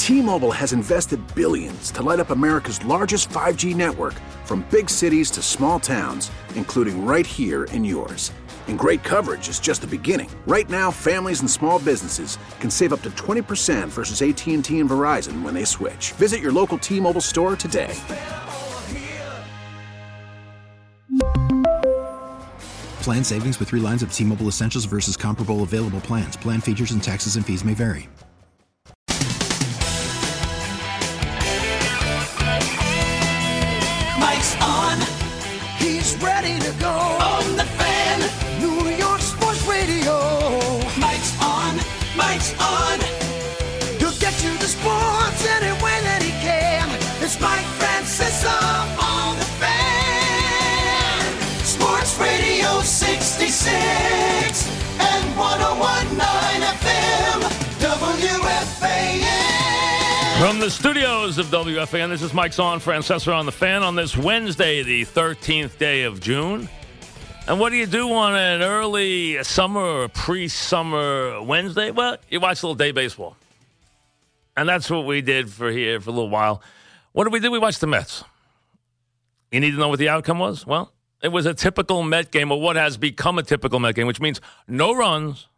T-Mobile has invested billions to light up America's largest 5G network, from big cities to small towns, including right here in yours. And great coverage is just the beginning. Right now, families and small businesses can save up to 20% versus AT&T and Verizon when they switch. Visit your local T-Mobile store today. Plan savings with 3 lines of T-Mobile Essentials versus comparable available plans. Plan features and taxes and fees may vary. Mike's on. He's ready to go. On the Fan. New York Sports Radio. Mike's on. Mike's on. He'll get you the sports any way that he can. It's Mike Francesa on the Fan. Sports Radio 66 and 101.9 FM. WFAN. From the studios of WFAN, this is Mike's on, Francesa on the Fan, on this Wednesday, the 13th day of June. And what do you do on an early summer or pre-summer Wednesday? Well, you watch a little day baseball. And that's what we did for here for a little while. What did we do? We watched the Mets. You need to know what the outcome was? Well, it was a typical Met game, or what has become a typical Met game, which means no runs,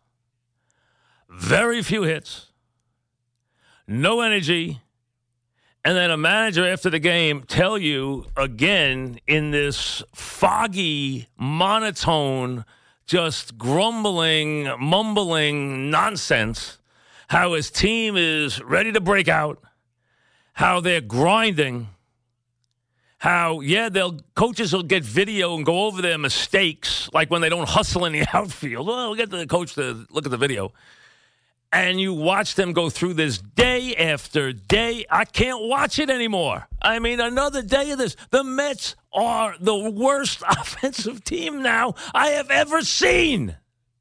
very few hits, no energy, and then a manager after the game tell you again in this foggy, monotone, just grumbling, mumbling nonsense how his team is ready to break out, how they're grinding, how, coaches will get video and go over their mistakes, like when they don't hustle in the outfield. Well, we'll get the coach to look at the video. And you watch them go through this day after day. I can't watch it anymore. I mean, another day of this. The Mets are the worst offensive team now I have ever seen.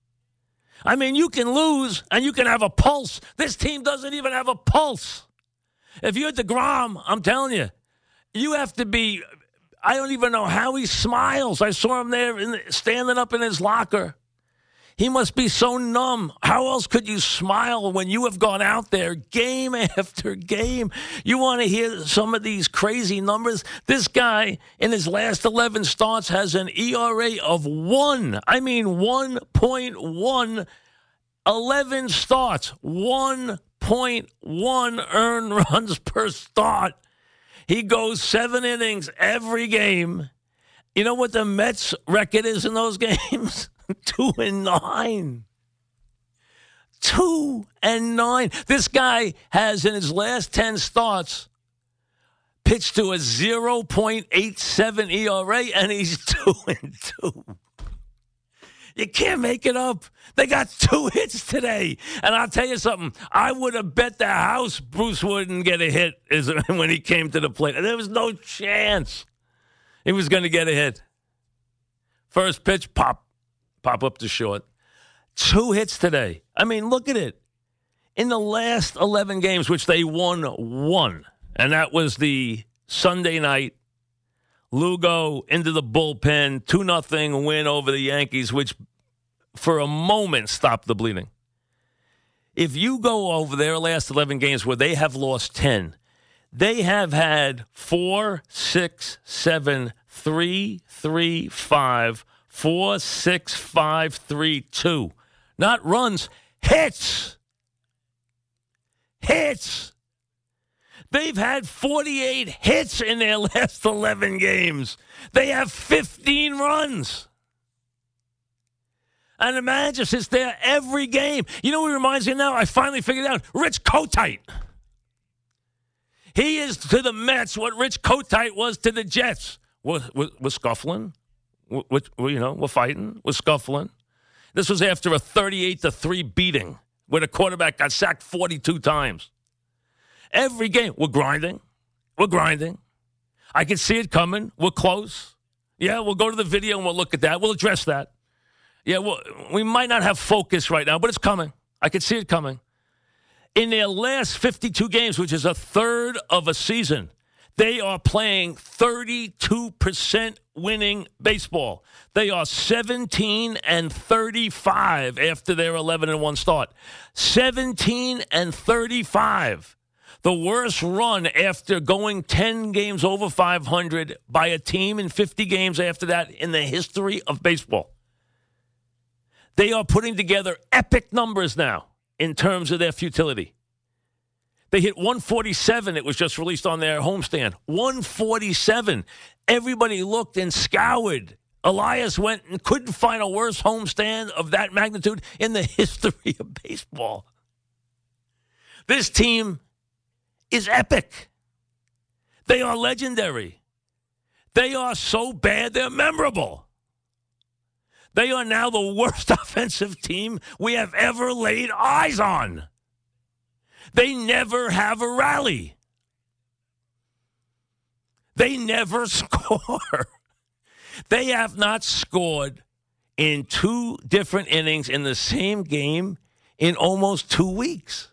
I mean, you can lose and you can have a pulse. This team doesn't even have a pulse. If you're DeGrom, I'm telling you, you have to be, I don't even know how he smiles. I saw him there standing up in his locker. He must be so numb. How else could you smile when you have gone out there game after game? You want to hear some of these crazy numbers? This guy, in his last 11 starts, has an ERA of 1. I mean, 1.1. 11 starts. 1.1 earned runs per start. He goes 7 innings every game. You know what the Mets' record is in those games? 2-9. 2-9. This guy has, in his last 10 starts, pitched to a 0.87 ERA, and he's 2-2. You can't make it up. They got 2 hits today. And I'll tell you something. I would have bet the house Bruce wouldn't get a hit when he came to the plate. There was no chance he was going to get a hit. First pitch, pop up to short. 2 hits today. I mean, look at it. In the last 11 games, which they won 1, and that was the Sunday night Lugo into the bullpen, 2-0 win over the Yankees, which for a moment stopped the bleeding. If you go over their last 11 games where they have lost 10, they have had 4, 6, 7, 3, 3, 5, 4, 6, 5, 3, 2. Not runs, hits. Hits. They've had 48 hits in their last 11 games. They have 15 runs. And the manager sits there every game. You know what reminds me now? I finally figured out. Rich Kotite. He is to the Mets what Rich Kotite was to the Jets. We're scuffling. We're fighting. We're scuffling. This was after a 38-3 beating where the quarterback got sacked 42 times. Every game, we're grinding. We're grinding. I can see it coming. We're close. Yeah, we'll go to the video and we'll look at that. We'll address that. Yeah, we might not have focus right now, but it's coming. I can see it coming. In their last 52 games, which is a third of a season, they are playing 32% winning baseball. They are 17-35 after their 11-1 start. 17-35. The worst run after going 10 games over 500 by a team in 50 games after that in the history of baseball. They are putting together epic numbers now in terms of their futility. They hit 147. It was just released on their homestand. 147. Everybody looked and scoured. Elias went and couldn't find a worse homestand of that magnitude in the history of baseball. This team is epic. They are legendary. They are so bad, they're memorable. They are now the worst offensive team we have ever laid eyes on. They never have a rally. They never score. They have not scored in 2 different innings in the same game in almost 2 weeks.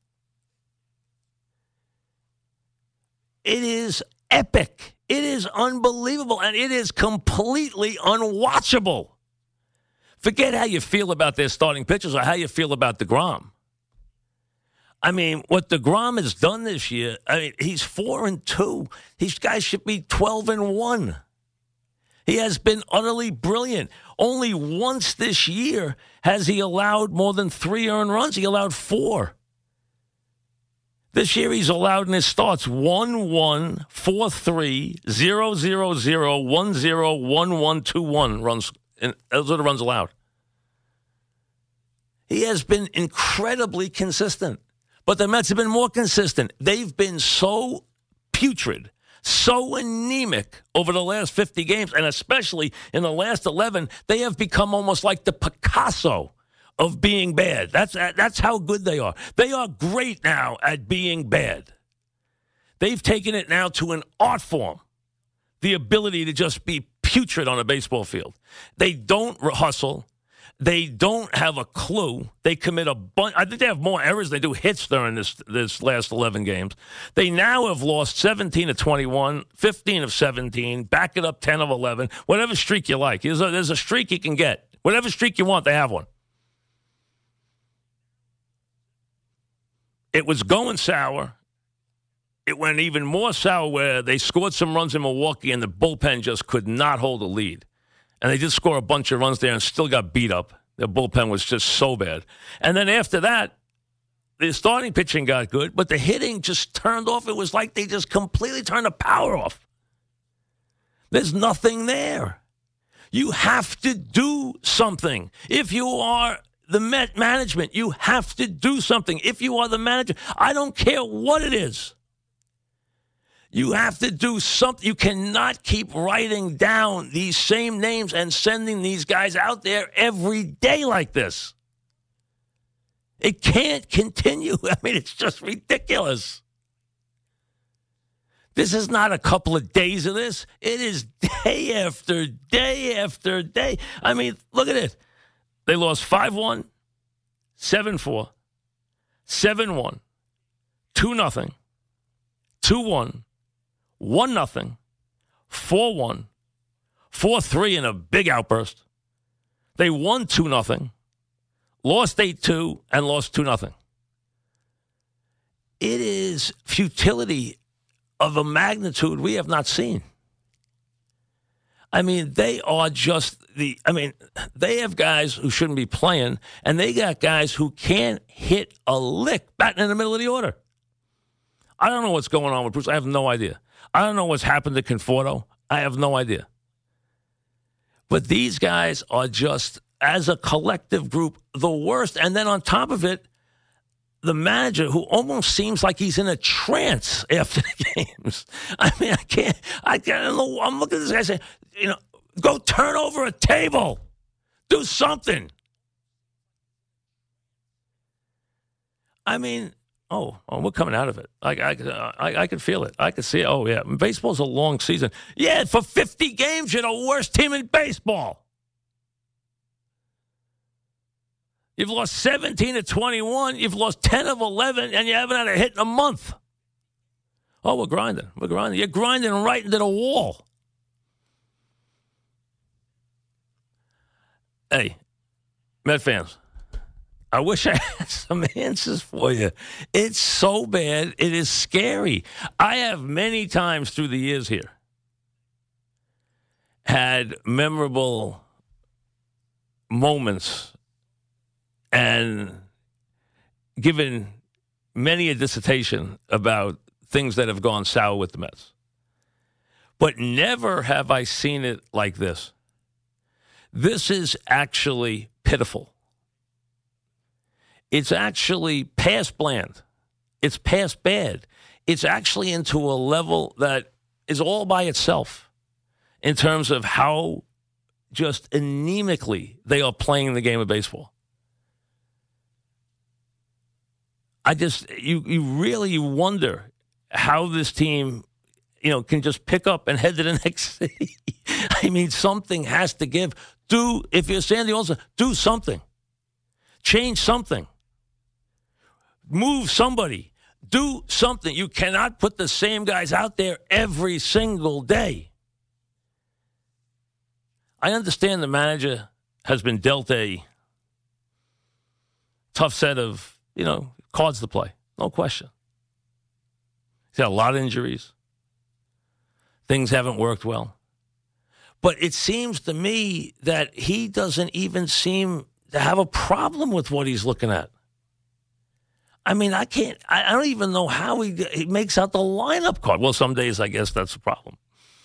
It is epic. It is unbelievable, and it is completely unwatchable. Forget how you feel about their starting pitchers or how you feel about DeGrom. I mean, what DeGrom has done this year, I mean, he's 4-2. These guys should be 12-1. He has been utterly brilliant. Only once this year has he allowed more than 3 earned runs. He allowed 4. This year he's allowed in his starts 1-1, 4-3, 0-0-0, 1-0, 1-1, 2-1 runs. And those are the runs allowed. He has been incredibly consistent. But the Mets have been more consistent. They've been so putrid, so anemic over the last 50 games, and especially in the last 11, they have become almost like the Picasso of being bad. That's how good they are. They are great now at being bad. They've taken it now to an art form, the ability to just be putrid on a baseball field. They don't hustle. They don't have a clue. They commit a bunch. I think they have more errors than they do hits during this last 11 games. They now have lost 17 of 21, 15 of 17, back it up 10 of 11, whatever streak you like. There's a streak you can get. Whatever streak you want, they have one. It was going sour. It went even more sour where they scored some runs in Milwaukee and the bullpen just could not hold a lead. And they did score a bunch of runs there and still got beat up. Their bullpen was just so bad. And then after that, the starting pitching got good, but the hitting just turned off. It was like they just completely turned the power off. There's nothing there. You have to do something. If you are the Met management, you have to do something. If you are the manager, I don't care what it is. You have to do something. You cannot keep writing down these same names and sending these guys out there every day like this. It can't continue. I mean, it's just ridiculous. This is not a couple of days of this. It is day after day after day. I mean, look at it. They lost 5-1, 7-4, 7-1, 2-0, 2-1, 1-0, 4-1, 4-3 in a big outburst. They won 2-0, lost 8-2, and lost 2-0. It is futility of a magnitude we have not seen. I mean, they are just they have guys who shouldn't be playing, and they got guys who can't hit a lick batting in the middle of the order. I don't know what's going on with Bruce. I have no idea. I don't know what's happened to Conforto. I have no idea. But these guys are just, as a collective group, the worst. And then on top of it, the manager who almost seems like he's in a trance after the games. I mean, I can't know. I'm looking at this guy saying, go turn over a table. Do something. I mean, we're coming out of it. I could feel it. I could see it. Oh, yeah. Baseball's a long season. Yeah, for 50 games, you're the worst team in baseball. You've lost 17 of 21. You've lost 10 of 11, and you haven't had a hit in a month. Oh, we're grinding. We're grinding. You're grinding right into the wall. Hey, Met fans, I wish I had some answers for you. It's so bad. It is scary. I have many times through the years here had memorable moments and given many a dissertation about things that have gone sour with the Mets. But never have I seen it like this. This is actually pitiful. It's actually past bland. It's past bad. It's actually into a level that is all by itself in terms of how just anemically they are playing the game of baseball. You really wonder how this team, can just pick up and head to the next city. I mean, something has to give. If you're Sandy Olson, do something. Change something. Move somebody. Do something. You cannot put the same guys out there every single day. I understand the manager has been dealt a tough set of, cards to play. No question. He's had a lot of injuries. Things haven't worked well. But it seems to me that he doesn't even seem to have a problem with what he's looking at. I mean, I don't even know how he makes out the lineup card. Well, some days I guess that's the problem.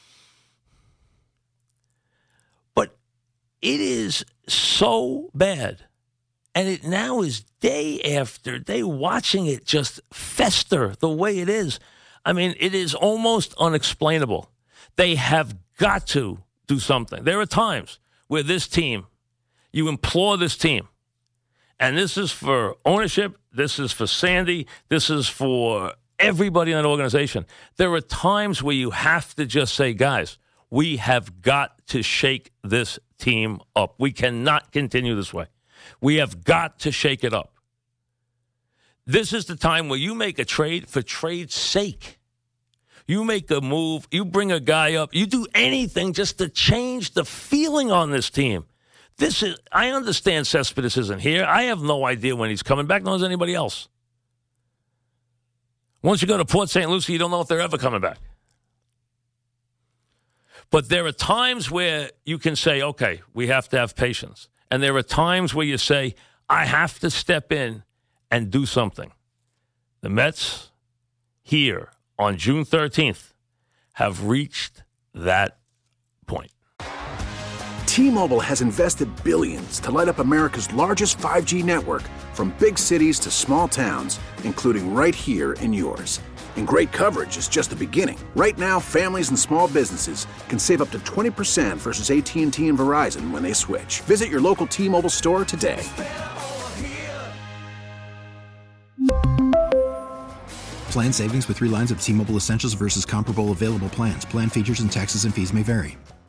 But it is so bad. And it now is day after day watching it just fester the way it is. I mean, it is almost unexplainable. They have got to do something. There are times where this team, you implore this team, and this is for ownership, this is for Sandy, this is for everybody in that organization. There are times where you have to just say, guys, we have got to shake this team up. We cannot continue this way. We have got to shake it up. This is the time where you make a trade for trade's sake. You make a move, you bring a guy up, you do anything just to change the feeling on this team. I understand Cespedes isn't here. I have no idea when he's coming back, nor does anybody else. Once you go to Port St. Lucie, you don't know if they're ever coming back. But there are times where you can say, okay, we have to have patience. And there are times where you say, I have to step in and do something. The Mets here on June 13th have reached that point. T-Mobile has invested billions to light up America's largest 5G network, from big cities to small towns, including right here in yours. And great coverage is just the beginning. Right now, families and small businesses can save up to 20% versus AT&T and Verizon when they switch. Visit your local T-Mobile store today. Plan savings with 3 lines of T-Mobile Essentials versus comparable available plans. Plan features and taxes and fees may vary.